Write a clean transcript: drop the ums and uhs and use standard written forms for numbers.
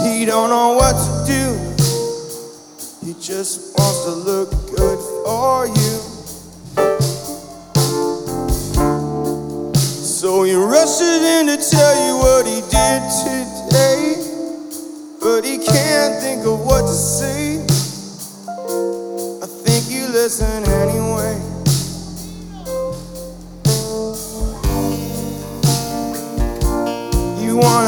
He don't know what to do. He just wants to look good for you. So he rushes in to tell you what he did today, but he can't think of what to say. I think you listen anyway. You wanna